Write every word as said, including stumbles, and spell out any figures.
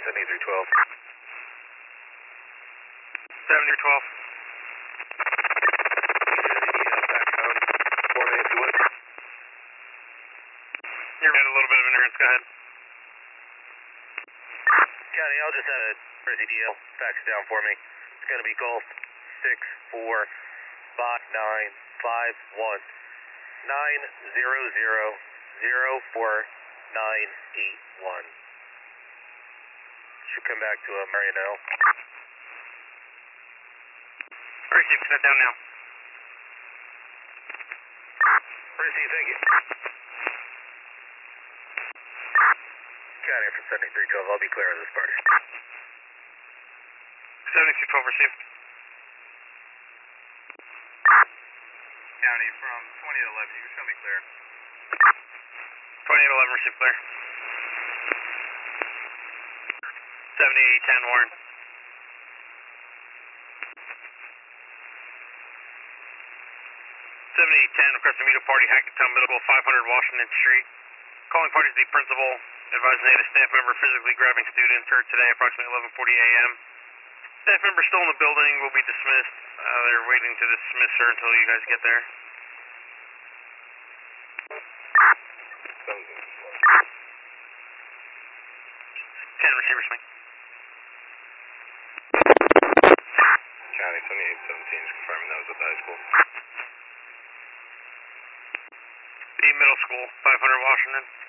seventy-three twelve. seventy-three twelve. You're at a little bit of interference, go ahead. County, I'll just have a Jersey D L fax down for me. It's going to be Gulf six four five nine five one nine zero zero zero four nine eight one. Should come back to a Mariano. Receive, set down now. Receive, thank you. County for seventy-three twelve, I'll be clear of this party. seventy-two twelve, receive. County from twenty eleven, you can show me clear. twenty-eight eleven, receive clear. seventy-eight ten, Warren. seventy-eight ten, request to meet a party, Hackettstown Middle School, five hundred Washington Street. Calling party is the principal. Advising that a staff member physically grabbing students heard today approximately eleven forty a m Staff member still in the building, will be dismissed. Uh, they're waiting to dismiss her until you guys get there. ten, receiver swing. County seventy-eight seventeen is confirming that was at the high school. The middle school, five hundred Washington.